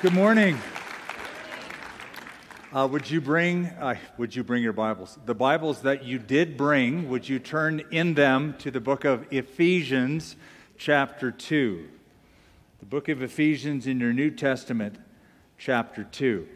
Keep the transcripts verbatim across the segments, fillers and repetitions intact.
Good morning. Uh, would you bring, uh, would you bring your Bibles? The Bibles that you did bring, would you turn in them to the book of Ephesians, chapter two? The book of Ephesians in your New Testament, chapter two.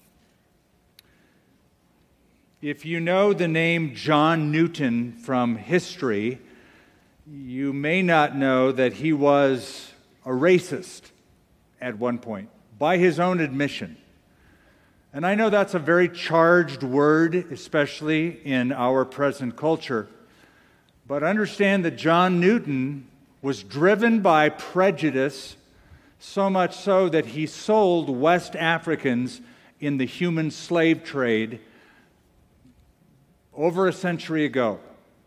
If you know the name John Newton from history, you may not know that he was a racist at one point, by his own admission. And I know that's a very charged word, especially in our present culture. But understand that John Newton was driven by prejudice, so much so that he sold West Africans in the human slave trade over a century ago.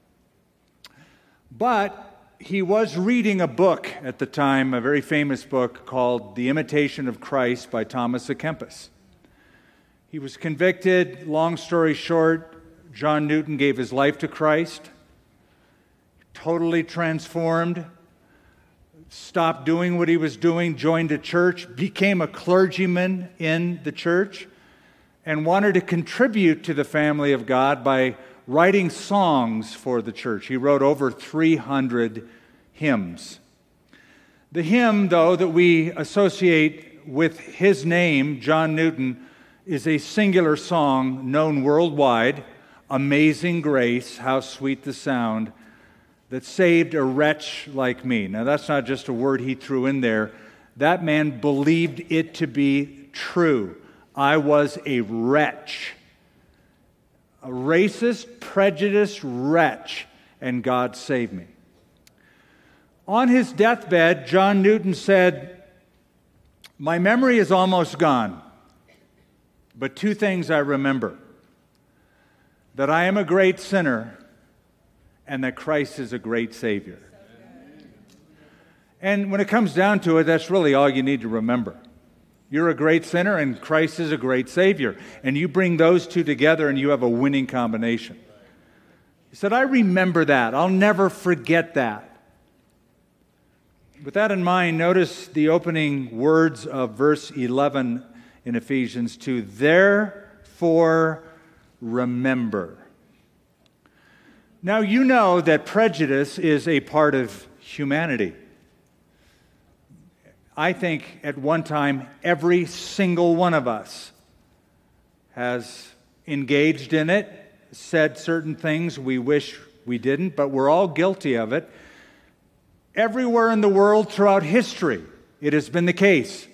But he was reading a book at the time, a very famous book called The Imitation of Christ by Thomas à Kempis. He was convicted. Long story short, John Newton gave his life to Christ, totally transformed, stopped doing what he was doing, joined a church, became a clergyman in the church, and wanted to contribute to the family of God by writing songs for the church. He wrote over three hundred hymns. The hymn, though, that we associate with his name, John Newton, is a singular song known worldwide, Amazing Grace, how sweet the sound that saved a wretch like me. Now, that's not just a word he threw in there. That man believed it to be true. I was a wretch. A racist, prejudiced wretch, and God saved me. On his deathbed, John Newton said, "My memory is almost gone, but two things I remember: that I am a great sinner, and that Christ is a great Savior." And when it comes down to it, that's really all you need to remember. You're a great sinner, and Christ is a great Savior. And you bring those two together, and you have a winning combination. He said, I remember that. I'll never forget that. With that in mind, notice the opening words of verse eleven in Ephesians two. Therefore, remember. Now, you know that prejudice is a part of humanity. I think at one time, every single one of us has engaged in it, said certain things we wish we didn't, but we're all guilty of it. Everywhere in the world throughout history, it has been the case.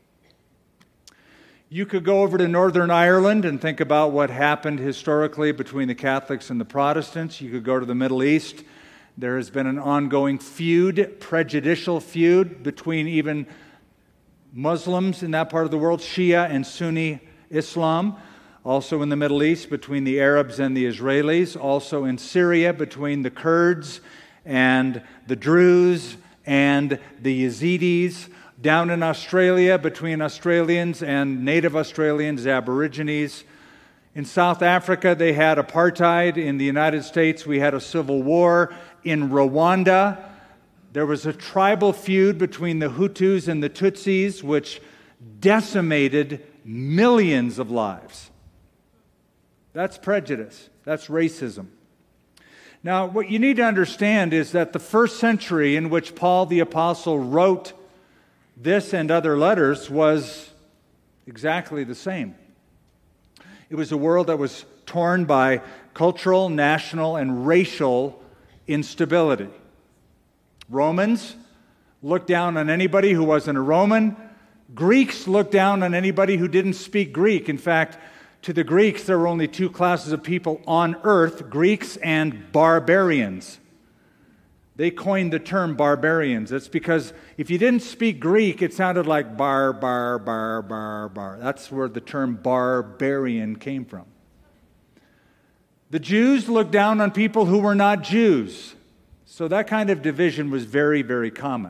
You could go over to Northern Ireland and think about what happened historically between the Catholics and the Protestants. You could go to the Middle East. There has been an ongoing feud, prejudicial feud, between even Muslims in that part of the world, Shia and Sunni Islam. Also in the Middle East, between the Arabs and the Israelis. Also in Syria, between the Kurds and the Druze and the Yazidis. Down in Australia, between Australians and native Australians, Aborigines. In South Africa, they had apartheid. In the United States, we had a civil war. In Rwanda, there was a tribal feud between the Hutus and the Tutsis, which decimated millions of lives. That's prejudice. That's racism. Now, what you need to understand is that the first century in which Paul the Apostle wrote this and other letters was exactly the same. It was a world that was torn by cultural, national, and racial instability. Romans looked down on anybody who wasn't a Roman. Greeks looked down on anybody who didn't speak Greek. In fact, to the Greeks, there were only two classes of people on earth, Greeks and barbarians. They coined the term barbarians. That's because if you didn't speak Greek, it sounded like bar, bar, bar, bar, bar. That's where the term barbarian came from. The Jews looked down on people who were not Jews. So that kind of division was very, very common.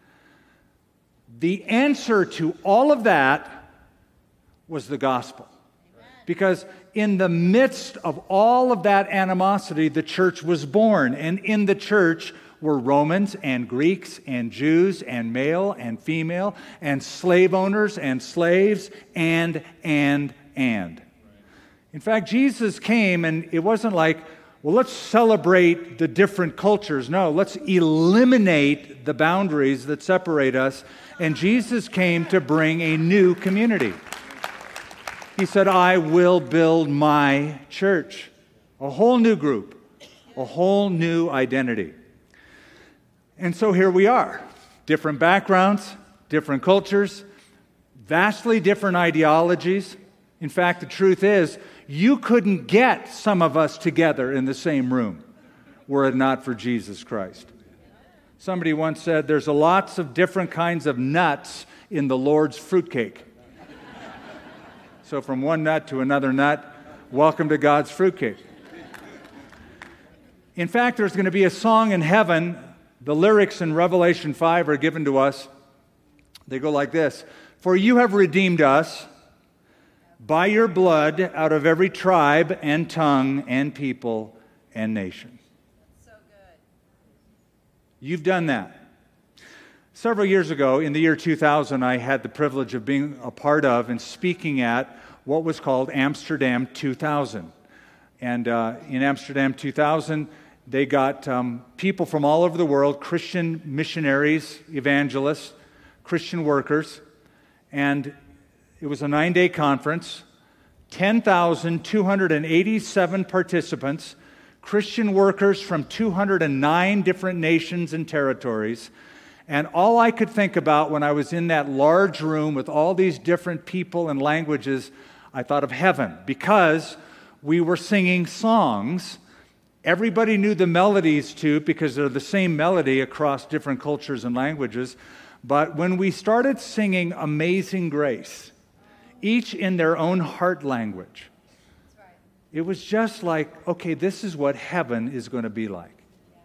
The answer to all of that was the gospel. Because in the midst of all of that animosity, the church was born. And in the church were Romans and Greeks and Jews and male and female and slave owners and slaves and, and, and. In fact, Jesus came and it wasn't like, well, let's celebrate the different cultures. No, let's eliminate the boundaries that separate us. And Jesus came to bring a new community. He said, I will build my church. A whole new group, a whole new identity. And so here we are. Different backgrounds, different cultures, vastly different ideologies. In fact, the truth is, you couldn't get some of us together in the same room were it not for Jesus Christ. Somebody once said, there's a lots of different kinds of nuts in the Lord's fruitcake. So from one nut to another nut, welcome to God's fruitcake. In fact, there's going to be a song in heaven. The lyrics in Revelation five are given to us. They go like this. For you have redeemed us by your blood out of every tribe and tongue and people and nation. So good. You've done that. Several years ago, in the year two thousand, I had the privilege of being a part of and speaking at what was called Amsterdam two thousand. And uh, in Amsterdam two thousand, they got um, people from all over the world, Christian missionaries, evangelists, Christian workers, and it was a nine-day conference, ten thousand two hundred eighty-seven participants, Christian workers from two hundred nine different nations and territories. And all I could think about when I was in that large room with all these different people and languages, I thought of heaven, because we were singing songs everybody knew the melodies to, because they're the same melody across different cultures and languages. But when we started singing Amazing Grace, each in their own heart language, it was just like, okay, this is what heaven is going to be like.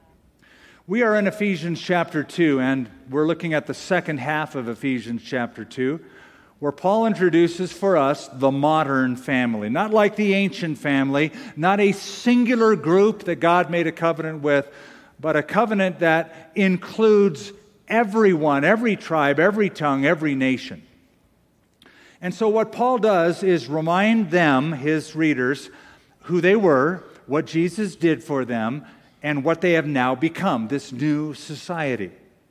We are in Ephesians chapter two, and we're looking at the second half of Ephesians chapter two, where Paul introduces for us the modern family. Not like the ancient family, not a singular group that God made a covenant with, but a covenant that includes everyone, every tribe, every tongue, every nation. And so what Paul does is remind them, his readers, who they were, what Jesus did for them, and what they have now become, this new society.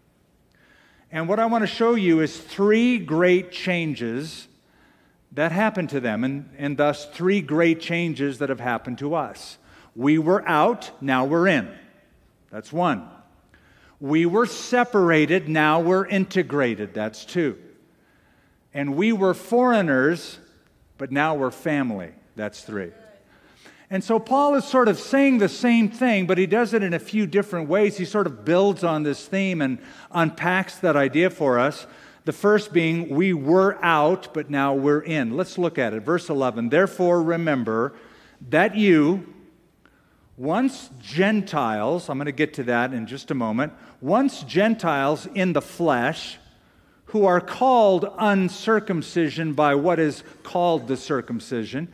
And what I want to show you is three great changes that happened to them, and, and thus three great changes that have happened to us. We were out, now we're in. That's one. We were separated, now we're integrated. That's two. And we were foreigners, but now we're family. That's three. And so Paul is sort of saying the same thing, but he does it in a few different ways. He sort of builds on this theme and unpacks that idea for us. The first being, we were out, but now we're in. Let's look at it. Verse eleven, therefore remember that you, once Gentiles, I'm going to get to that in just a moment, once Gentiles in the flesh, who are called uncircumcision by what is called the circumcision,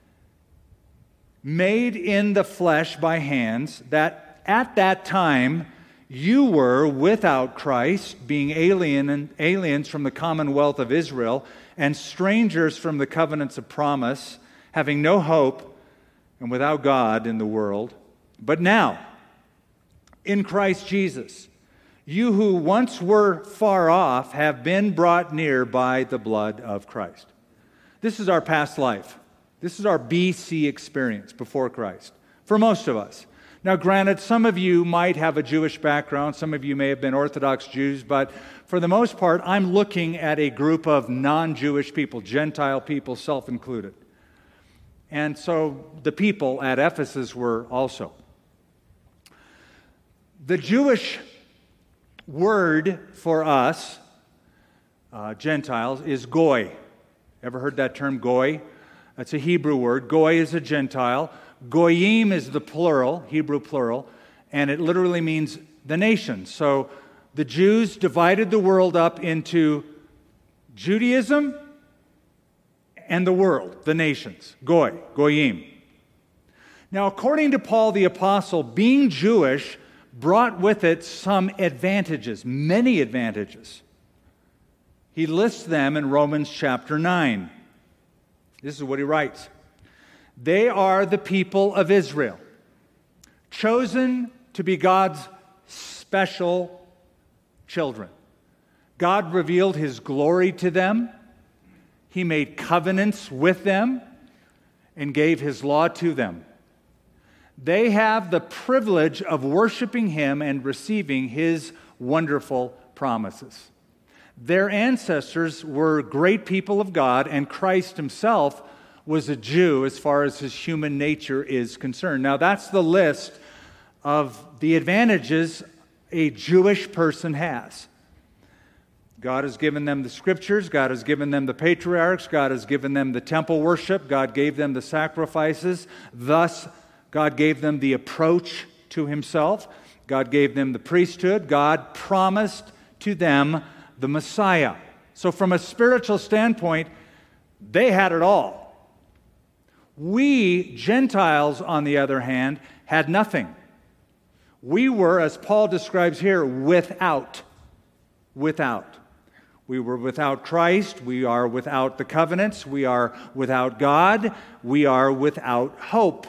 made in the flesh by hands, that at that time you were without Christ, being alien and aliens from the commonwealth of Israel, and strangers from the covenants of promise, having no hope and without God in the world. But now, in Christ Jesus, you who once were far off have been brought near by the blood of Christ. This is our past life. This is our B C experience before Christ, for most of us. Now, granted, some of you might have a Jewish background, some of you may have been Orthodox Jews, but for the most part, I'm looking at a group of non-Jewish people, Gentile people, self-included. And so the people at Ephesus were also. The Jewish word for us, uh, Gentiles, is goy. Ever heard that term, goy? That's a Hebrew word. Goy is a Gentile. Goyim is the plural, Hebrew plural, and it literally means the nations. So the Jews divided the world up into Judaism and the world, the nations. Goy, Goyim. Now, according to Paul the Apostle, being Jewish brought with it some advantages, many advantages. He lists them in Romans chapter nine. This is what he writes. They are the people of Israel, chosen to be God's special children. God revealed His glory to them. He made covenants with them and gave His law to them. They have the privilege of worshiping Him and receiving His wonderful promises. Their ancestors were great people of God, and Christ Himself was a Jew as far as His human nature is concerned. Now, that's the list of the advantages a Jewish person has. God has given them the Scriptures. God has given them the patriarchs. God has given them the temple worship. God gave them the sacrifices. Thus, God gave them the approach to Himself. God gave them the priesthood. God promised to them the Messiah. So from a spiritual standpoint, they had it all. We, Gentiles, on the other hand, had nothing. We were, as Paul describes here, without. Without. We were without Christ. We are without the covenants. We are without God. We are without hope.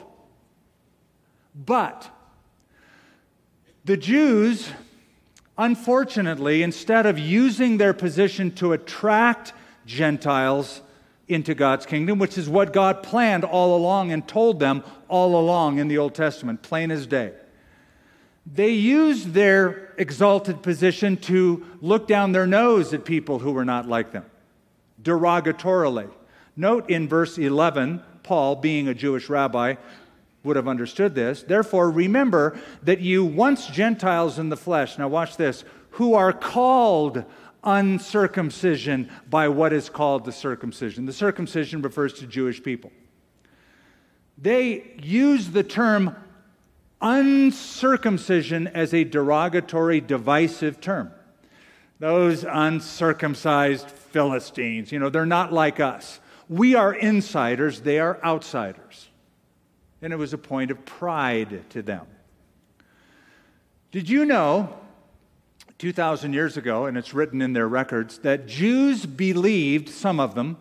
But the Jews, unfortunately, instead of using their position to attract Gentiles into God's kingdom, which is what God planned all along and told them all along in the Old Testament, plain as day, they used their exalted position to look down their nose at people who were not like them, derogatorily. Note in verse eleven, Paul, being a Jewish rabbi, would have understood this. Therefore, remember that you once Gentiles in the flesh, now watch this, who are called uncircumcision by what is called the circumcision. The circumcision refers to Jewish people. They use the term uncircumcision as a derogatory, divisive term. Those uncircumcised Philistines, you know, they're not like us. We are insiders, they are outsiders. And it was a point of pride to them. Did you know, two thousand years ago, and it's written in their records, that Jews believed, some of them,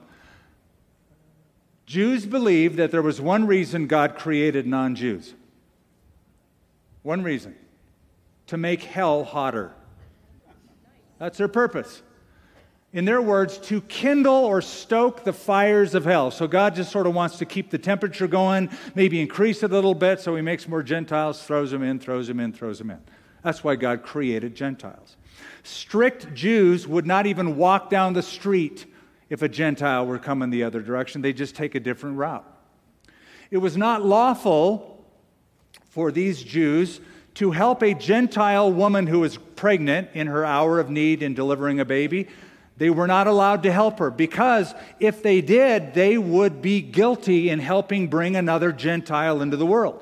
Jews believed that there was one reason God created non-Jews. One reason: to make hell hotter. That's their purpose. In their words, to kindle or stoke the fires of hell. So God just sort of wants to keep the temperature going, maybe increase it a little bit, so He makes more Gentiles, throws them in, throws them in, throws them in. That's why God created Gentiles. Strict Jews would not even walk down the street if a Gentile were coming the other direction. They'd just take a different route. It was not lawful for these Jews to help a Gentile woman who was pregnant in her hour of need in delivering a baby. They were not allowed to help her, because if they did, they would be guilty in helping bring another Gentile into the world.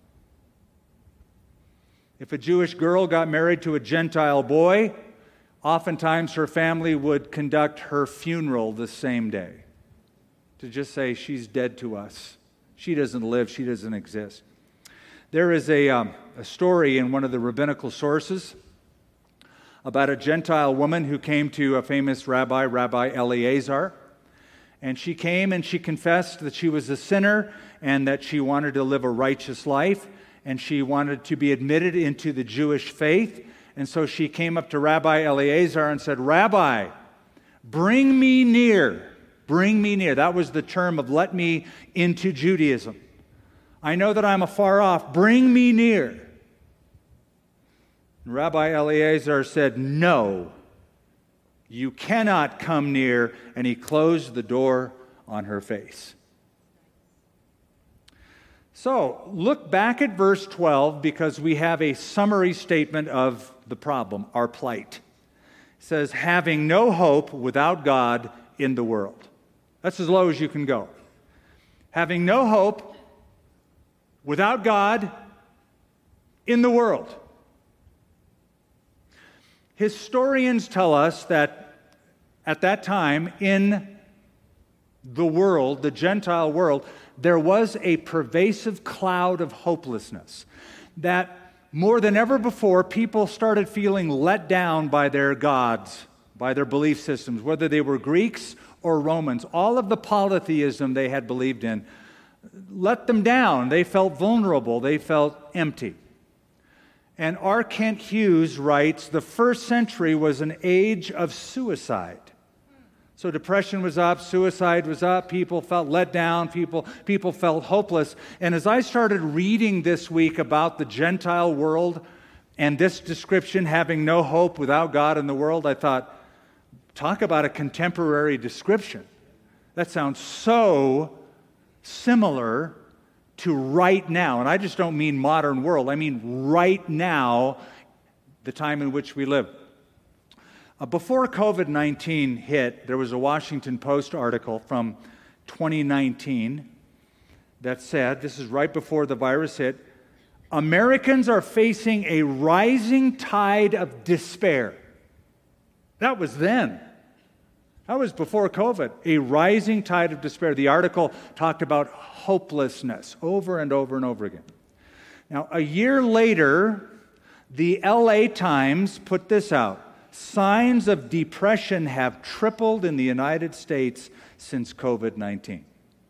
If a Jewish girl got married to a Gentile boy, oftentimes her family would conduct her funeral the same day, to just say, she's dead to us. She doesn't live, she doesn't exist. There is a, um, a story in one of the rabbinical sources about a Gentile woman who came to a famous rabbi, Rabbi Eleazar. And she came and she confessed that she was a sinner and that she wanted to live a righteous life, and she wanted to be admitted into the Jewish faith. And so she came up to Rabbi Eleazar and said, Rabbi, bring me near. Bring me near. That was the term of let me into Judaism. I know that I'm afar off. Bring me near. And Rabbi Eleazar said, no, you cannot come near. And he closed the door on her face. So, look back at verse twelve, because we have a summary statement of the problem, our plight. It says, having no hope without God in the world. That's as low as you can go. Having no hope without God in the world. Historians tell us that at that time in the world, the Gentile world, there was a pervasive cloud of hopelessness. That more than ever before, people started feeling let down by their gods, by their belief systems, whether they were Greeks or Romans. All of the polytheism they had believed in let them down. They felt vulnerable. They felt empty. And R. Kent Hughes writes, the first century was an age of suicide. So depression was up, suicide was up, people felt let down, people, people felt hopeless. And as I started reading this week about the Gentile world and this description, having no hope without God in the world, I thought, talk about a contemporary description. That sounds so similar to right now. And I just don't mean modern world, I mean right now, the time in which we live. Uh, before covid nineteen hit, there was a Washington Post article from twenty nineteen that said, this is right before the virus hit, Americans are facing a rising tide of despair. That was then. That was before COVID, a rising tide of despair. The article talked about hopelessness over and over and over again. Now, a year later, the L A Times put this out. Signs of depression have tripled in the United States since covid nineteen.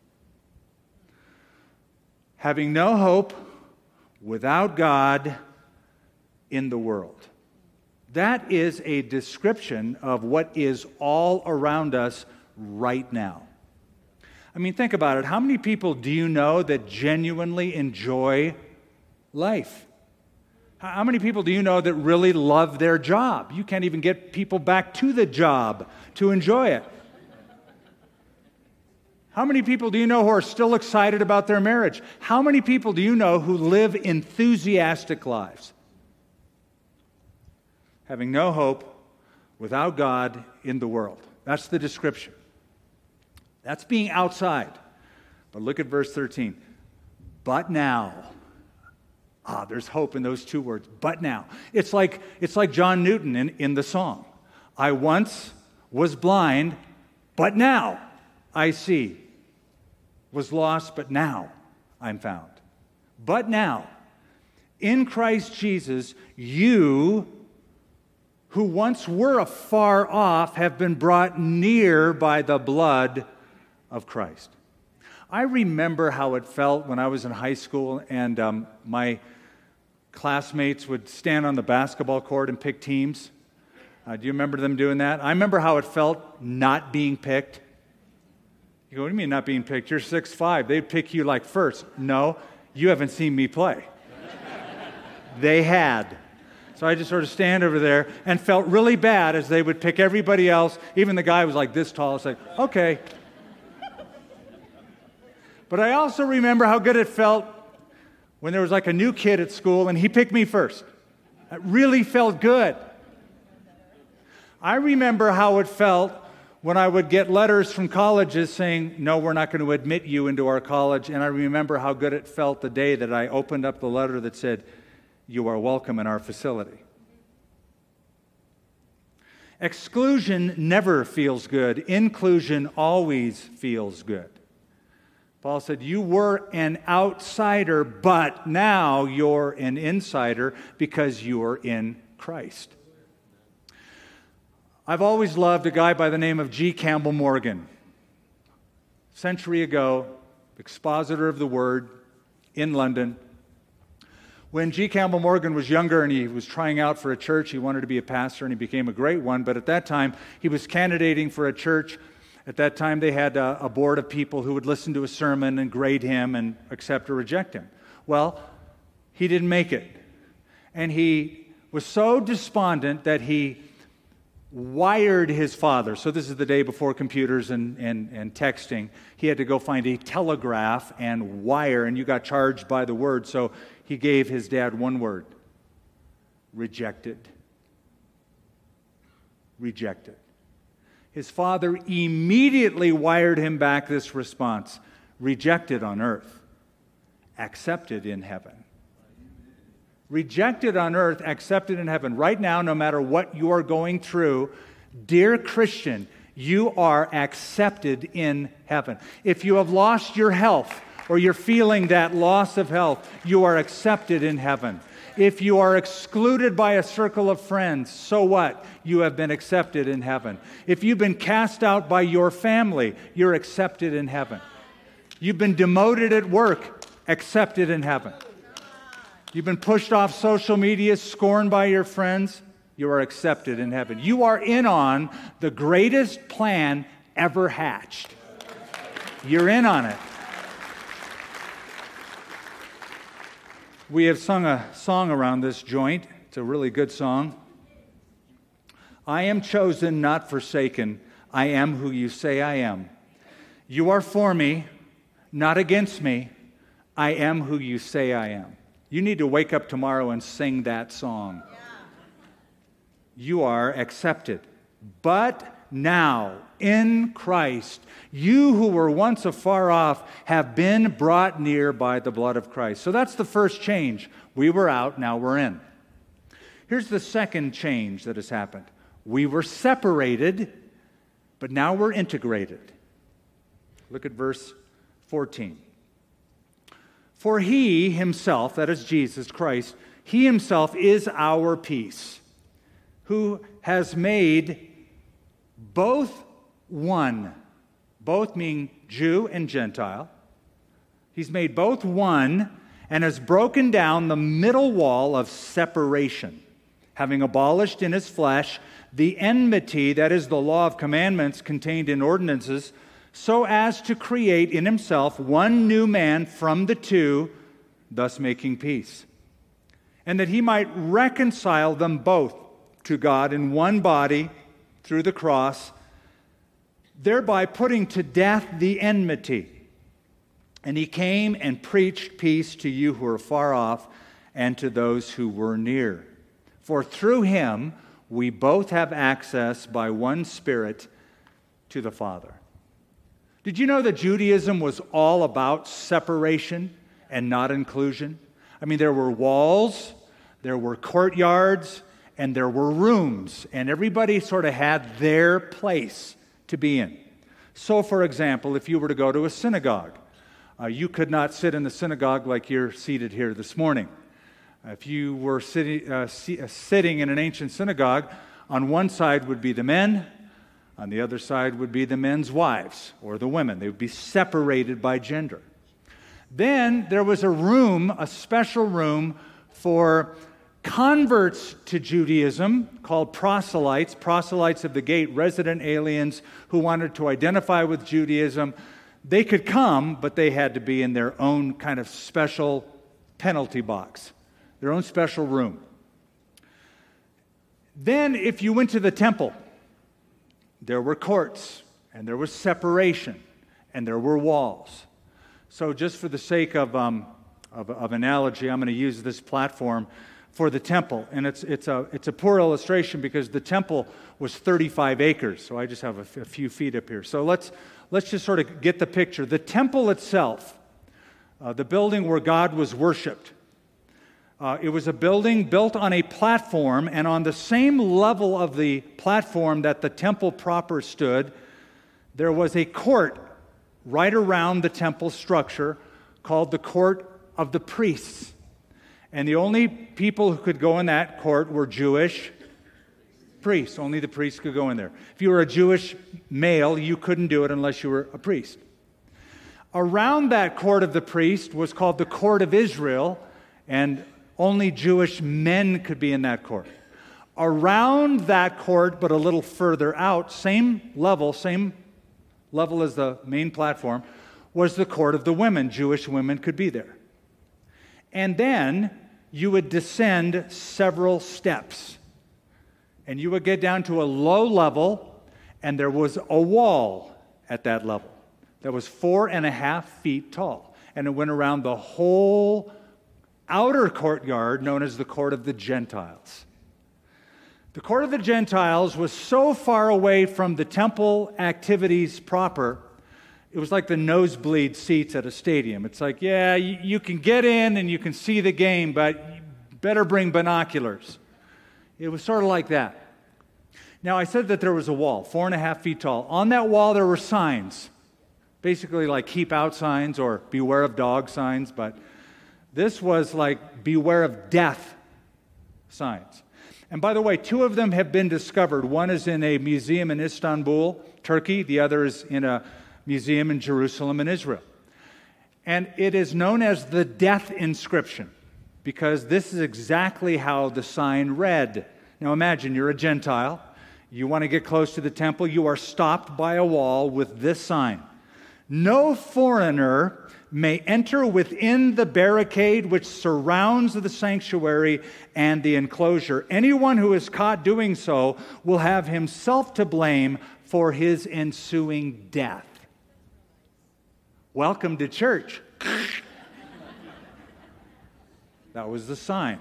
Having no hope without God in the world. That is a description of what is all around us right now. I mean, think about it. How many people do you know that genuinely enjoy life? How many people do you know that really love their job? You can't even get people back to the job to enjoy it. How many people do you know who are still excited about their marriage? How many people do you know who live enthusiastic lives? Having no hope without God in the world. That's the description. That's being outside. But look at verse thirteen. But now. Ah, there's hope in those two words. But now. It's like, it's like John Newton in, in the song. I once was blind, but now I see. Was lost, but now I'm found. But now, in Christ Jesus, you who once were afar off have been brought near by the blood of Christ. I remember how it felt when I was in high school and um, my classmates would stand on the basketball court and pick teams. Uh, do you remember them doing that? I remember how it felt not being picked. You go, what do you mean not being picked? You're six foot five. They'd pick you like first. No, you haven't seen me play. They had. So I just sort of stand over there and felt really bad as they would pick everybody else. Even the guy was like this tall. It's like, okay. But I also remember how good it felt when there was like a new kid at school and he picked me first. It really felt good. I remember how it felt when I would get letters from colleges saying, no, we're not going to admit you into our college. And I remember how good it felt the day that I opened up the letter that said, you are welcome in our facility. Exclusion never feels good. Inclusion always feels good. Paul said, you were an outsider, but now you're an insider because you're in Christ. I've always loved a guy by the name of G. Campbell Morgan. A century ago, expositor of the Word in London. When G. Campbell Morgan was younger and he was trying out for a church, he wanted to be a pastor and he became a great one, but at that time, he was candidating for a church. At that time, they had a, a board of people who would listen to a sermon and grade him and accept or reject him. Well, he didn't make it. And he was so despondent that he wired his father. So this is the day before computers and, and, and texting. He had to go find a telegraph and wire, and you got charged by the word. So he gave his dad one word: rejected. Rejected. His father immediately wired him back this response: rejected on earth, accepted in heaven. Rejected on earth, accepted in heaven. Right now, no matter what you are going through, dear Christian, you are accepted in heaven. If you have lost your health or you're feeling that loss of health, you are accepted in heaven. If you are excluded by a circle of friends, so what? You have been accepted in heaven. If you've been cast out by your family, you're accepted in heaven. You've been demoted at work, accepted in heaven. You've been pushed off social media, scorned by your friends, you are accepted in heaven. You are in on the greatest plan ever hatched. You're in on it. We have sung a song around this joint. It's a really good song. I am chosen, not forsaken. I am who you say I am. You are for me, not against me. I am who you say I am. You need to wake up tomorrow and sing that song. You are accepted. But now, in Christ, you who were once afar off have been brought near by the blood of Christ. So that's the first change. We were out, now we're in. Here's the second change that has happened. We were separated, but now we're integrated. Look at verse fourteen. For he himself, that is Jesus Christ, he himself is our peace, who has made both one, both meaning Jew and Gentile. He's made both one and has broken down the middle wall of separation, having abolished in his flesh the enmity, that is the law of commandments contained in ordinances, so as to create in himself one new man from the two, thus making peace. And that he might reconcile them both to God in one body through the cross, thereby putting to death the enmity. And he came and preached peace to you who are far off and to those who were near. For through him we both have access by one Spirit to the Father. Did you know that Judaism was all about separation and not inclusion? I mean, there were walls, there were courtyards, and there were rooms, and everybody sort of had their place to be in. So, for example, if you were to go to a synagogue, uh, you could not sit in the synagogue like you're seated here this morning. If you were sitting, uh, see, uh, sitting in an ancient synagogue, on one side would be the men, on the other side would be the men's wives or the women. They would be separated by gender. Then there was a room, a special room for converts to Judaism called proselytes, proselytes of the gate, resident aliens who wanted to identify with Judaism. They could come, but they had to be in their own kind of special penalty box, their own special room. Then if you went to the temple, there were courts, and there was separation, and there were walls. So just for the sake of, um, of, of analogy, I'm going to use this platform for the temple. And it's, it's, a, it's a poor illustration because the temple was thirty-five acres, so I just have a, f- a few feet up here. So let's, let's just sort of get the picture. The temple itself, uh, the building where God was worshipped, Uh, it was a building built on a platform, and on the same level of the platform that the temple proper stood, there was a court right around the temple structure called the court of the priests. And the only people who could go in that court were Jewish priests. Only the priests could go in there. If you were a Jewish male, you couldn't do it unless you were a priest. Around that court of the priest was called the court of Israel, and only Jewish men could be in that court. Around that court, but a little further out, same level, same level as the main platform, was the court of the women. Jewish women could be there. And then you would descend several steps. And you would get down to a low level, and there was a wall at that level that was four and a half feet tall. And it went around the whole outer courtyard known as the court of the Gentiles. The court of the Gentiles was so far away from the temple activities proper, it was like the nosebleed seats at a stadium. It's like, yeah, you, you can get in and you can see the game, but you better bring binoculars. It was sort of like that. Now, I said that there was a wall, four and a half feet tall. On that wall, there were signs, basically like keep out signs or beware of dog signs, but this was like beware of death signs. And by the way, two of them have been discovered. One is in a museum in Istanbul, Turkey. The other is in a museum in Jerusalem in Israel. And it is known as the death inscription because this is exactly how the sign read. Now imagine you're a Gentile. You want to get close to the temple. You are stopped by a wall with this sign. No foreigner may enter within the barricade which surrounds the sanctuary and the enclosure. Anyone who is caught doing so will have himself to blame for his ensuing death. Welcome to church. That was the sign.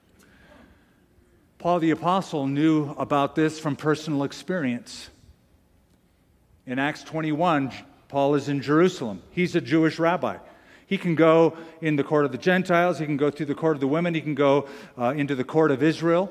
Paul the Apostle knew about this from personal experience. In Acts twenty-one, Paul is in Jerusalem. He's a Jewish rabbi. He can go in the court of the Gentiles. He can go through the court of the women. He can go uh, into the court of Israel.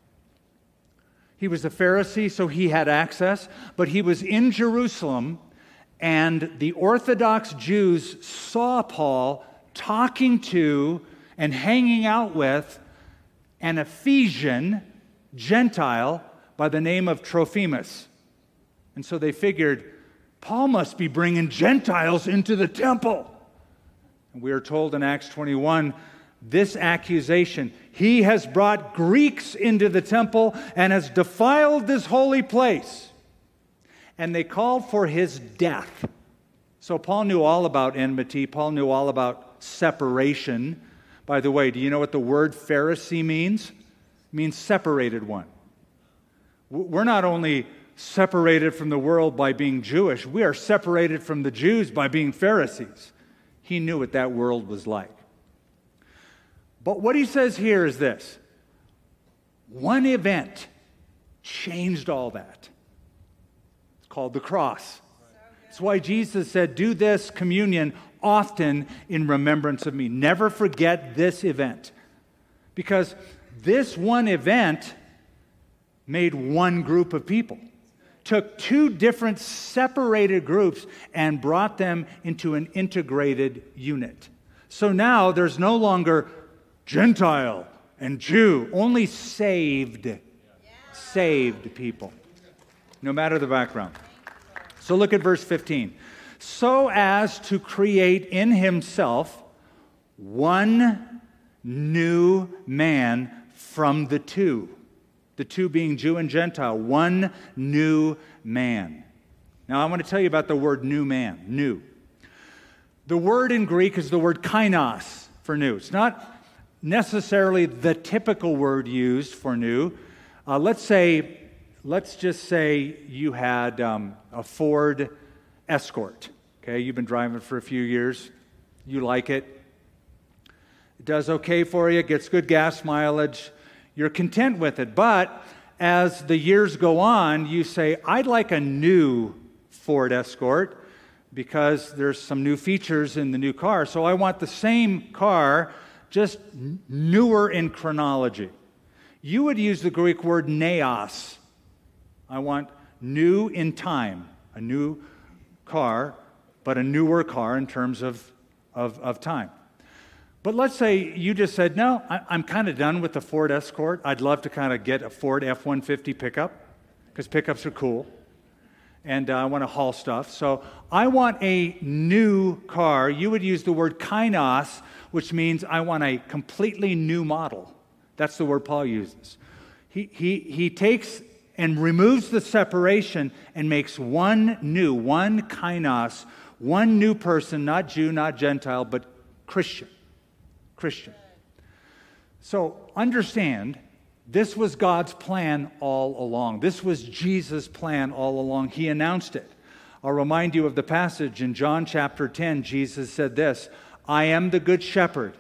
He was a Pharisee, so he had access. But he was in Jerusalem, and the Orthodox Jews saw Paul talking to and hanging out with an Ephesian Gentile by the name of Trophimus. And so they figured, Paul must be bringing Gentiles into the temple. And we are told in Acts twenty-one, this accusation, he has brought Greeks into the temple and has defiled this holy place. And they called for his death. So Paul knew all about enmity. Paul knew all about separation. By the way, do you know what the word Pharisee means? It means separated one. We're not only separated from the world by being Jewish, we are separated from the Jews by being Pharisees. He knew what that world was like. But what he says here is this. One event changed all that. It's called the cross. That's why Jesus said, do this communion often in remembrance of me. Never forget this event. Because this one event made one group of people. Took two different separated groups and brought them into an integrated unit. So now there's no longer Gentile and Jew, only saved, yeah. saved people, no matter the background. So look at verse fifteen. So as to create in himself one new man from the two. The two being Jew and Gentile, one new man. Now I want to tell you about the word new man, new. The word in Greek is the word kainos for new. It's not necessarily the typical word used for new. Uh, let's say, let's just say you had um, a Ford Escort. Okay, you've been driving for a few years. You like it. It does okay for you. It gets good gas mileage. You're content with it. But as the years go on, you say, I'd like a new Ford Escort because there's some new features in the new car. So I want the same car, just newer in chronology. You would use the Greek word neos. I want new in time, a new car, but a newer car in terms of, of, of time. But let's say you just said, no, I, I'm kind of done with the Ford Escort. I'd love to kind of get a Ford F one fifty pickup because pickups are cool. And uh, I want to haul stuff. So I want a new car. You would use the word kainos, which means I want a completely new model. That's the word Paul uses. He, he, he takes and removes the separation and makes one new, one kainos, one new person, not Jew, not Gentile, but Christian. Christian. So understand, this was God's plan all along. This was Jesus' plan all along. He announced it. I'll remind you of the passage in John chapter ten. Jesus said this, I am the good shepherd.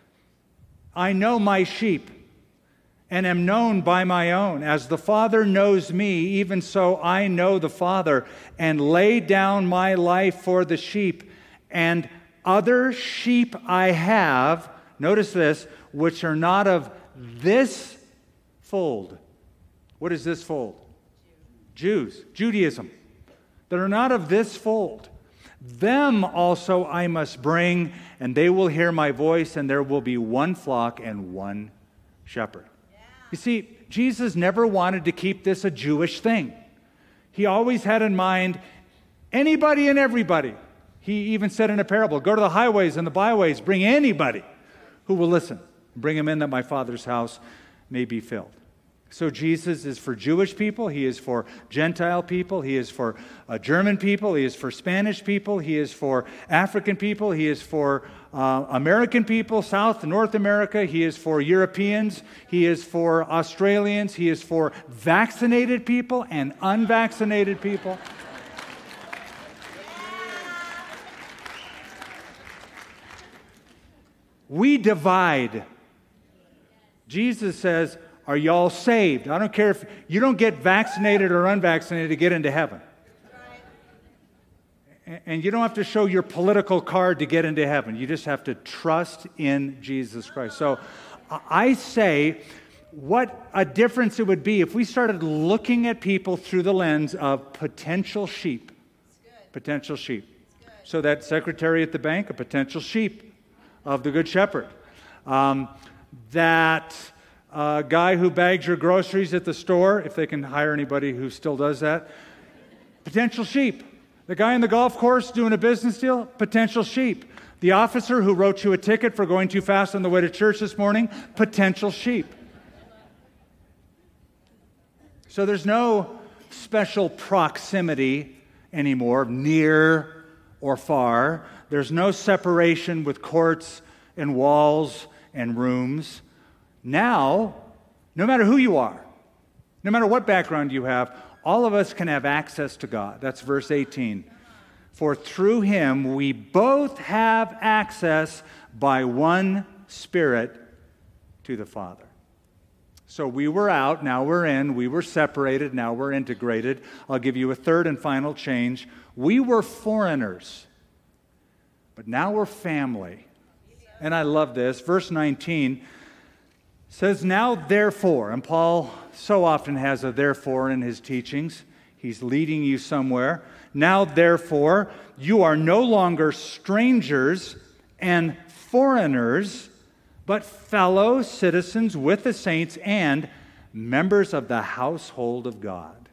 I know my sheep and am known by my own. As the Father knows me, even so I know the Father, and lay down my life for the sheep. And other sheep I have, notice this, which are not of this fold. What is this fold? Jews, Judaism, that are not of this fold. Them also I must bring, and they will hear my voice, and there will be one flock and one shepherd. You see, Jesus never wanted to keep this a Jewish thing. He always had in mind anybody and everybody. He even said in a parable, go to the highways and the byways, bring anybody who will listen. Bring him in that my Father's house may be filled. So Jesus is for Jewish people. He is for Gentile people. He is for uh, German people. He is for Spanish people. He is for African people. He is for uh, American people, South and North America. He is for Europeans. He is for Australians. He is for vaccinated people and unvaccinated people. We divide. Jesus says, are y'all saved? I don't care if you don't get vaccinated or unvaccinated to get into heaven. And you don't have to show your political card to get into heaven. You just have to trust in Jesus Christ. So I say, what a difference it would be if we started looking at people through the lens of potential sheep. Potential sheep. So that secretary at the bank, a potential sheep of the Good Shepherd. Um, that uh, guy who bags your groceries at the store, if they can hire anybody who still does that, potential sheep. The guy on the golf course doing a business deal, potential sheep. The officer who wrote you a ticket for going too fast on the way to church this morning, potential sheep. So there's no special proximity anymore, near or far. There's no separation with courts and walls and rooms. Now, no matter who you are, no matter what background you have, all of us can have access to God. That's verse eighteen. For through him we both have access by one Spirit to the Father. So we were out, now we're in. We were separated, now we're integrated. I'll give you a third and final change. We were foreigners, but now we're family. And I love this. Verse nineteen says, now therefore, and Paul so often has a therefore in his teachings. He's leading you somewhere. Now therefore, you are no longer strangers and foreigners, but fellow citizens with the saints and members of the household of God.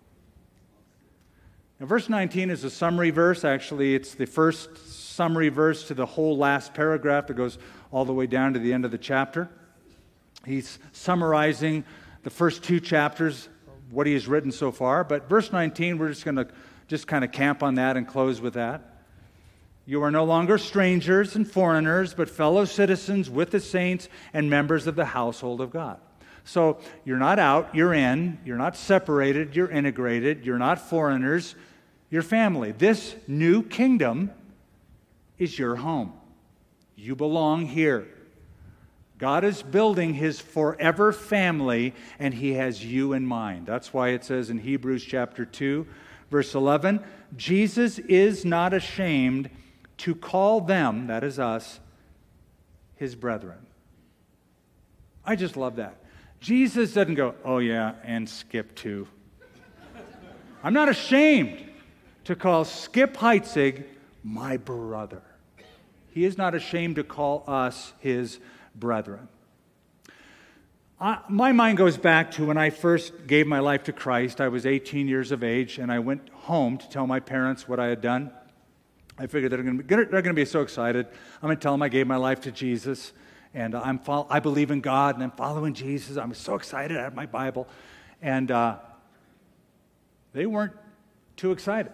Now, verse nineteen is a summary verse. Actually, it's the first summary verse to the whole last paragraph that goes all the way down to the end of the chapter. He's summarizing the first two chapters, what he has written so far. But verse nineteen, we're just going to just kind of camp on that and close with that. You are no longer strangers and foreigners, but fellow citizens with the saints and members of the household of God. So you're not out, you're in. You're not separated, you're integrated. You're not foreigners, you're family. This new kingdom is your home. You belong here. God is building his forever family, and he has you in mind. That's why it says in Hebrews chapter two, verse eleven, Jesus is not ashamed to call them, that is us, his brethren. I just love that. Jesus doesn't go, oh yeah, and Skip too. I'm not ashamed to call Skip Heitzig my brother. He is not ashamed to call us his brethren. I, my mind goes back to when I first gave my life to Christ. I was eighteen years of age, and I went home to tell my parents what I had done. I figured they're going to be, they're going to be so excited. I'm going to tell them I gave my life to Jesus, and I'm I believe in God, and I'm following Jesus. I'm so excited. I have my Bible, and uh, they weren't too excited.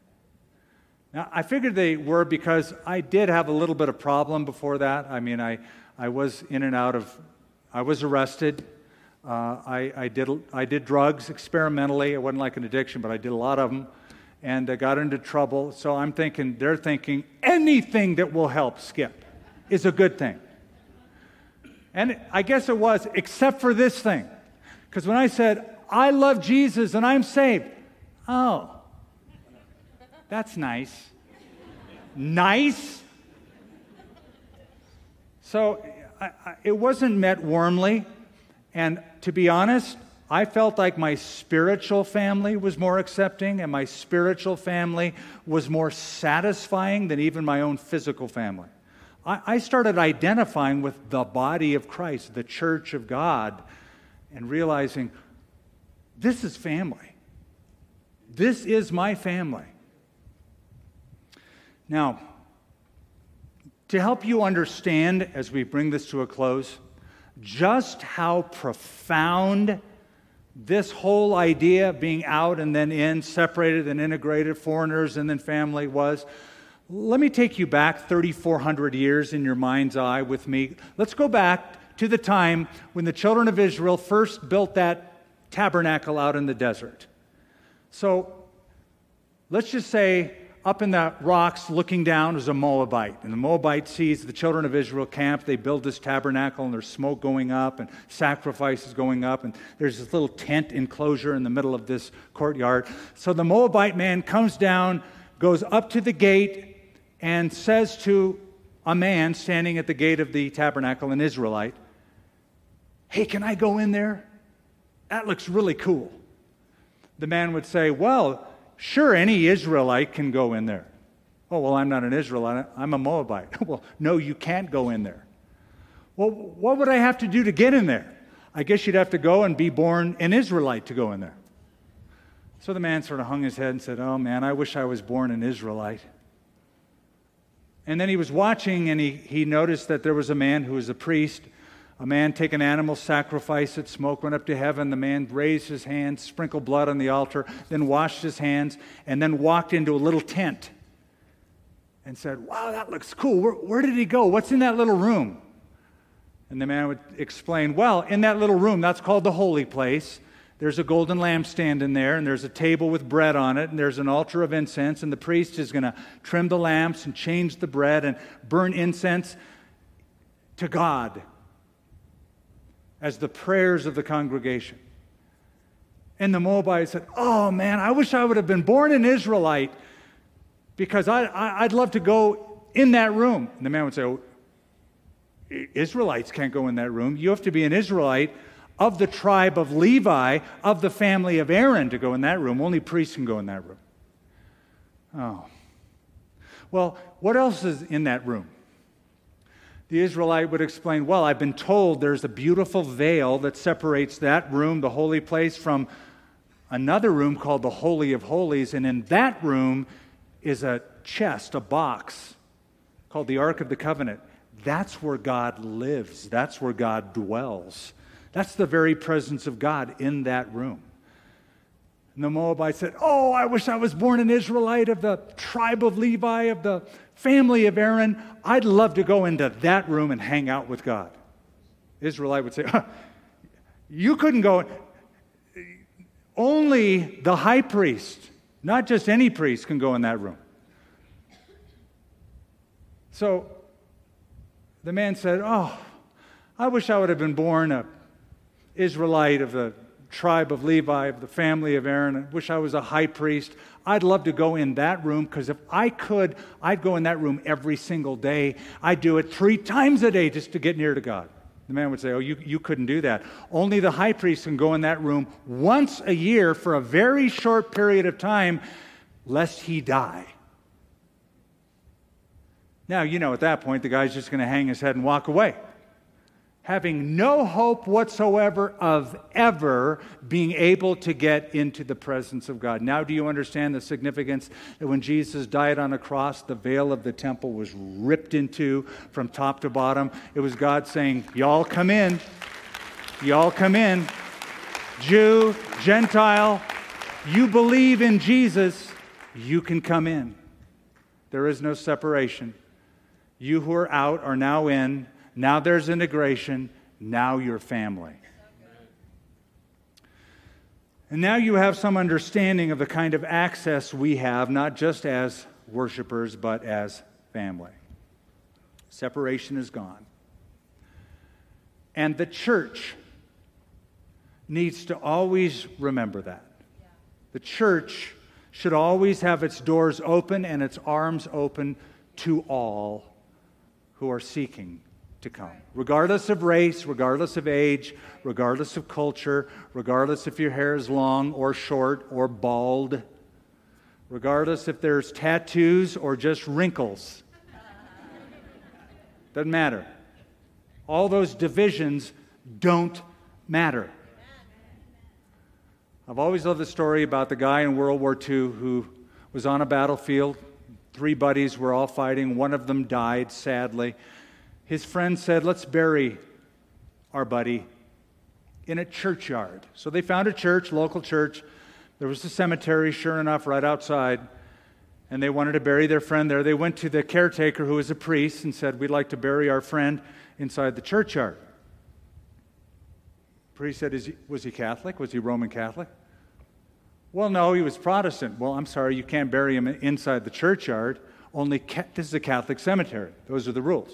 Now, I figured they were because I did have a little bit of problem before that. I mean, I, I was in and out of, I was arrested. Uh, I, I, did, I did drugs experimentally. It wasn't like an addiction, but I did a lot of them. And I got into trouble. So I'm thinking, they're thinking anything that will help Skip is a good thing. And I guess it was, except for this thing. Because when I said, I love Jesus and I'm saved, oh, that's nice. Nice? So I, I, it wasn't met warmly. And to be honest, I felt like my spiritual family was more accepting and my spiritual family was more satisfying than even my own physical family. I, I started identifying with the body of Christ, the church of God. and realizing, this is family. This is my family. Now, to help you understand, as we bring this to a close, just how profound this whole idea of being out and then in, separated and integrated, foreigners and then family was, let me take you back thirty-four hundred years in your mind's eye with me. Let's go back to the time when the children of Israel first built that tabernacle out in the desert. So let's just say up in the rocks looking down is a Moabite. And the Moabite sees the children of Israel camp. They build this tabernacle and there's smoke going up and sacrifices going up. And there's this little tent enclosure in the middle of this courtyard. So the Moabite man comes down, goes up to the gate and says to a man standing at the gate of the tabernacle, an Israelite, "Hey, can I go in there? That looks really cool." The man would say, "Well, sure, any Israelite can go in there." "Oh, well, I'm not an Israelite. I'm a Moabite." "Well, no, you can't go in there." "Well, what would I have to do to get in there?" "I guess you'd have to go and be born an Israelite to go in there." So the man sort of hung his head and said, "Oh, man, I wish I was born an Israelite." And then he was watching, and he, he noticed that there was a man who was a priest. A man take an animal, sacrifice it, smoke went up to heaven. The man raised his hands, sprinkled blood on the altar, then washed his hands, and then walked into a little tent and said, "Wow, that looks cool. Where, where did he go? What's in that little room?" And the man would explain, "Well, in that little room, that's called the holy place. There's a golden lampstand in there, and there's a table with bread on it, and there's an altar of incense, and the priest is going to trim the lamps and change the bread and burn incense to God as the prayers of the congregation." And the Moabite said, "Oh, man, I wish I would have been born an Israelite because I, I, I'd love to go in that room." And the man would say, "Oh, Israelites can't go in that room. You have to be an Israelite of the tribe of Levi, of the family of Aaron to go in that room. Only priests can go in that room." Oh. Well, what else is in that room? The Israelite would explain, "Well, I've been told there's a beautiful veil that separates that room, the holy place, from another room called the Holy of Holies. And in that room is a chest, a box, called the Ark of the Covenant. That's where God lives. That's where God dwells. That's the very presence of God in that room." And the Moabite said, "Oh, I wish I was born an Israelite of the tribe of Levi, of the family of Aaron. I'd love to go into that room and hang out with God." Israelite would say, huh, "You couldn't go. Only the high priest, not just any priest, can go in that room." So the man said, "Oh, I wish I would have been born a Israelite of the tribe of Levi, of the family of Aaron. I wish I was a high priest. I'd love to go in that room, because if I could, I'd go in that room every single day. I'd do it three times a day just to get near to God." The man would say, "Oh, you, you couldn't do that. Only the high priest can go in that room once a year for a very short period of time, lest he die." Now, you know, at that point, the guy's just going to hang his head and walk away, having no hope whatsoever of ever being able to get into the presence of God. Now, do you understand the significance that when Jesus died on a cross, the veil of the temple was ripped into from top to bottom? It was God saying, "Y'all come in. Y'all come in. Jew, Gentile, you believe in Jesus, you can come in. There is no separation. You who are out are now in. Now there's integration. Now you're family." And now you have some understanding of the kind of access we have, not just as worshipers, but as family. Separation is gone. And the church needs to always remember that. The church should always have its doors open and its arms open to all who are seeking to come, regardless of race, regardless of age, regardless of culture, regardless if your hair is long or short or bald, regardless if there's tattoos or just wrinkles. Doesn't matter. All those divisions don't matter. I've always loved the story about the guy in World War Two who was on a battlefield. Three buddies were all fighting. One of them died, sadly. His friend said, let's bury our buddy in a churchyard. So they found a church, local church. There was a cemetery, sure enough, right outside. And they wanted to bury their friend there. They went to the caretaker, who was a priest, and said, we'd like to bury our friend inside the churchyard. The priest said, Is he, was he Catholic? Was he Roman Catholic? Well, no, he was Protestant. Well, I'm sorry, you can't bury him inside the churchyard. Only ca- this is a Catholic cemetery. Those are the rules.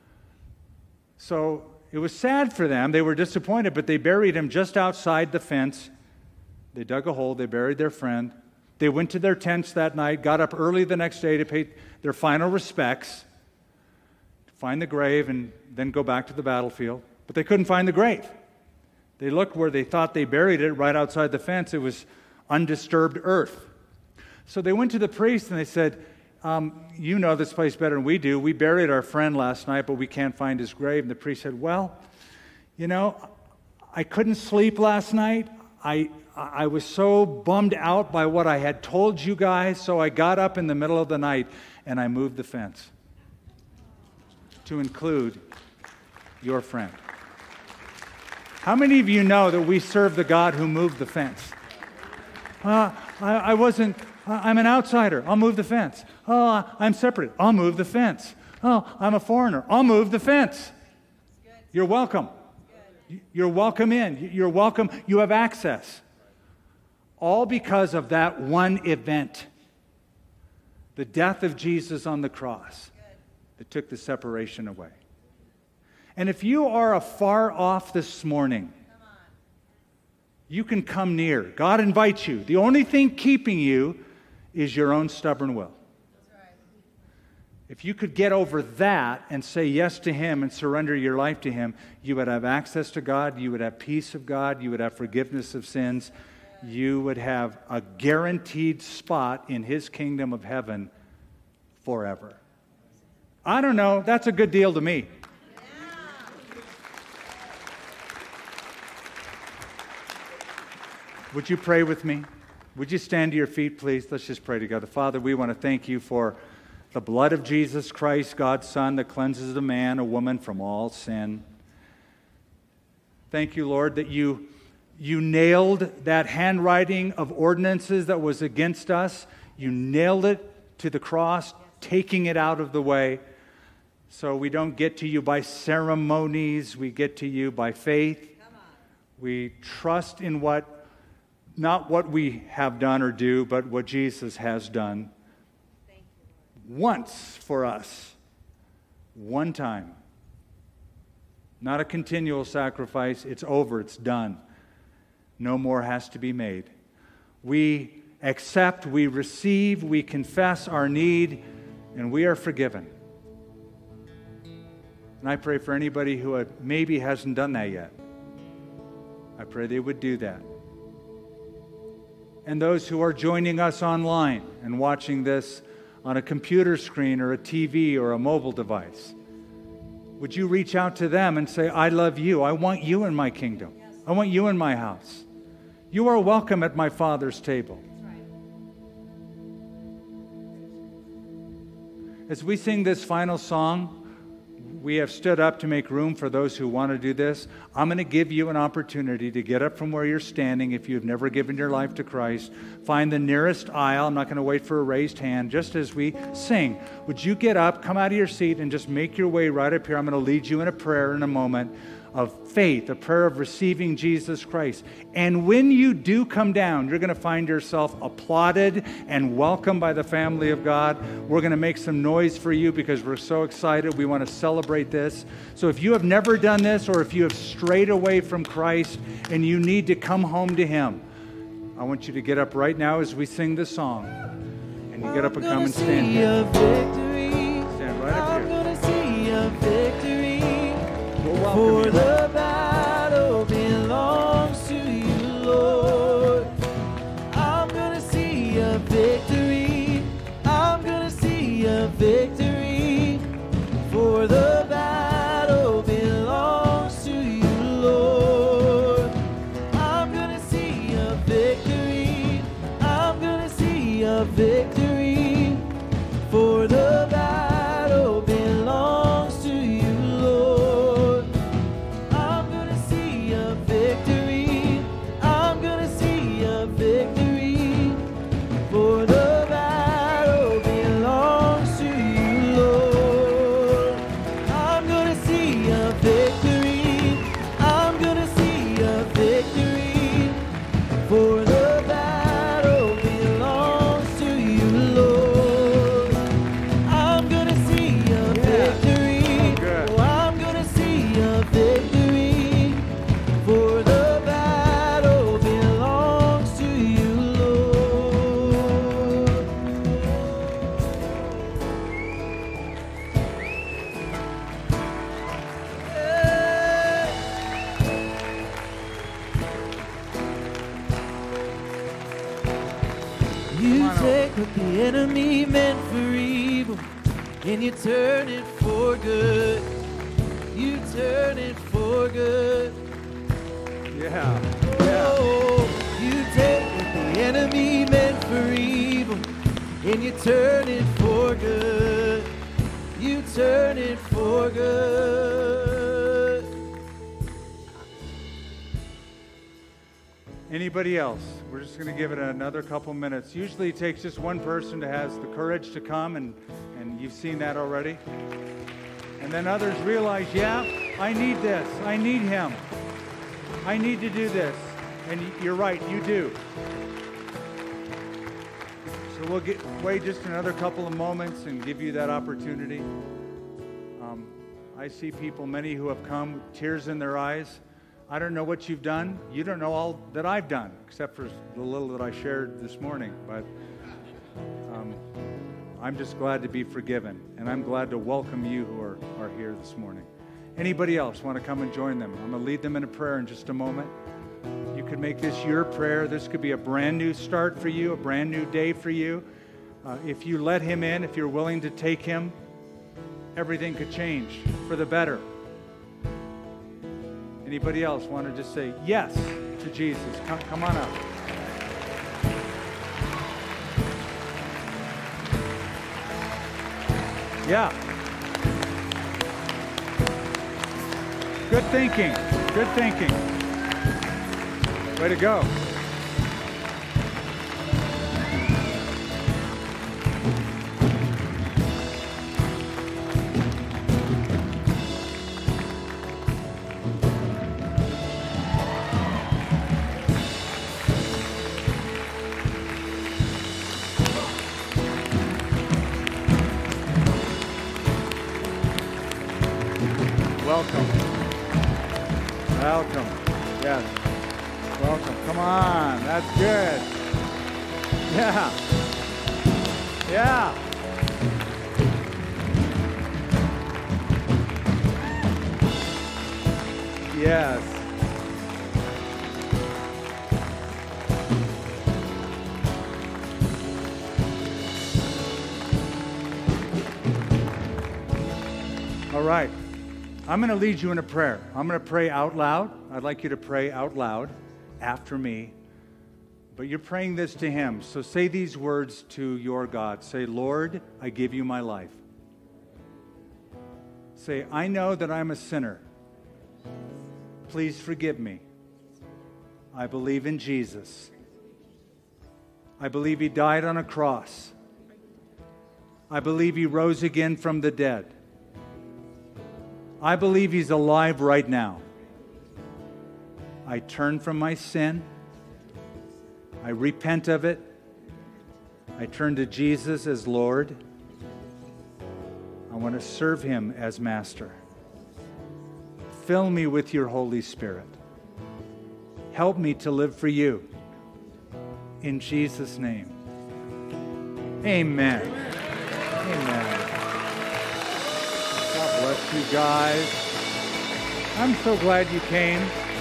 So it was sad for them. They were disappointed, but they buried him just outside the fence. They dug a hole. They buried their friend. They went to their tents that night, got up early the next day to pay their final respects, find the grave, and then go back to the battlefield. But they couldn't find the grave. They looked where they thought they buried it, right outside the fence. It was undisturbed earth. So they went to the priest and they said, um, you know this place better than we do. We buried our friend last night, but we can't find his grave. And the priest said, well, you know, I couldn't sleep last night. I I was so bummed out by what I had told you guys, so I got up in the middle of the night and I moved the fence to include your friend. How many of you know that we serve the God who moved the fence? Uh, I, I wasn't, I'm an outsider. I'll move the fence. Oh, I'm separate. I'll move the fence. Oh, I'm a foreigner. I'll move the fence. You're welcome. You're welcome in. You're welcome. You have access. All because of that one event, the death of Jesus on the cross, that took the separation away. And if you are afar off this morning, you can come near. God invites you. The only thing keeping you is your own stubborn will. If you could get over that and say yes to Him and surrender your life to Him, you would have access to God, you would have peace of God, you would have forgiveness of sins, you would have a guaranteed spot in His kingdom of heaven forever. I don't know, that's a good deal to me. Would you pray with me? Would you stand to your feet, please? Let's just pray together. Father, we want to thank you for the blood of Jesus Christ, God's Son, that cleanses a man, a woman from all sin. Thank you, Lord, that you, you nailed that handwriting of ordinances that was against us. You nailed it to the cross, taking it out of the way. So we don't get to you by ceremonies. We get to you by faith. We trust in what, not what we have done or do, but what Jesus has done. Once for us, one time. Not a continual sacrifice. It's over. It's done. No more has to be made. We accept, we receive, we confess our need, and we are forgiven. And I pray for anybody who maybe hasn't done that yet. I pray they would do that. And those who are joining us online and watching this on a computer screen or a T V or a mobile device, would you reach out to them and say, I love you. I want you in my kingdom. I want you in my house. You are welcome at my Father's table. As we sing this final song, we have stood up to make room for those who want to do this. I'm going to give you an opportunity to get up from where you're standing if you've never given your life to Christ. Find the nearest aisle. I'm not going to wait for a raised hand. Just as we sing, would you get up, come out of your seat, and just make your way right up here? I'm going to lead you in a prayer in a moment of faith, a prayer of receiving Jesus Christ. And when you do come down, you're going to find yourself applauded and welcomed by the family of God. We're going to make some noise for you because we're so excited. We want to celebrate this. So if you have never done this, or if you have strayed away from Christ and you need to come home to Him, I want you to get up right now as we sing this song. And you get up and come and stand here. Stand right up here. I'm going to see a victory. For the battle belongs to you, Lord. I'm gonna see a victory. I'm gonna see a victory. For the battle belongs to you, Lord. I'm gonna see a victory. what the enemy meant for evil, and you turn it for good. You turn it for good. Yeah. Yeah. Oh, you take what the enemy meant for evil, and you turn it for good. You turn it for good. Anybody else? We're just going to give it another couple minutes. Usually it takes just one person to has the courage to come, and, and you've seen that already. And then others realize, yeah, I need this. I need him. I need to do this. And you're right, you do. So we'll get, wait just another couple of moments and give you that opportunity. Um, I see people, many who have come, with tears in their eyes. I don't know what you've done. You don't know all that I've done, except for the little that I shared this morning. But um, I'm just glad to be forgiven, and I'm glad to welcome you who are, are here this morning. Anybody else want to come and join them? I'm going to lead them in a prayer in just a moment. You could make this your prayer. This could be a brand new start for you, a brand new day for you. Uh, if you let him in, if you're willing to take him, everything could change for the better. Anybody else want to just say yes to Jesus? Come, come on up. Yeah. Good thinking. Good thinking. Way to go. Welcome. Welcome. Yes. Welcome. Come on. That's good. Yeah. Yeah. Yes. All right. I'm going to lead you in a prayer. I'm going to pray out loud. I'd like you to pray out loud after me. But you're praying this to him. So say these words to your God. Say, Lord, I give you my life. Say, I know that I'm a sinner. Please forgive me. I believe in Jesus. I believe he died on a cross. I believe he rose again from the dead. I believe he's alive right now. I turn from my sin. I repent of it. I turn to Jesus as Lord. I want to serve him as Master. Fill me with your Holy Spirit. Help me to live for you. In Jesus' name. Amen. Amen. God bless you guys. I'm so glad you came.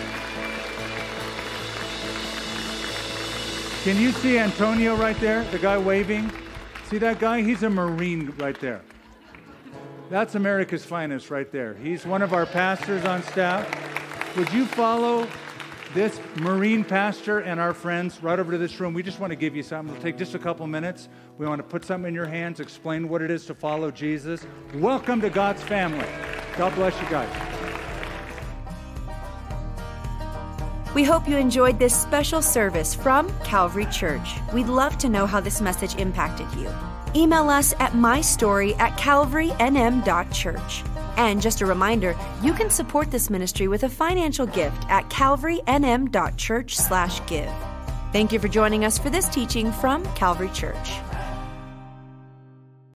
Can you see Antonio right there? The guy waving? See that guy? He's a Marine right there. That's America's finest right there. He's one of our pastors on staff. Would you follow this Marine pastor and our friends right over to this room? We just want to give you something. It'll take just a couple minutes. We want to put something in your hands, explain what it is to follow Jesus. Welcome to God's family. God bless you guys. We hope you enjoyed this special service from Calvary Church. We'd love to know how this message impacted you. Email us at mystory at calvary n m dot church. And just a reminder, you can support this ministry with a financial gift at calvary n m dot church slash give. Thank you for joining us for this teaching from Calvary Church.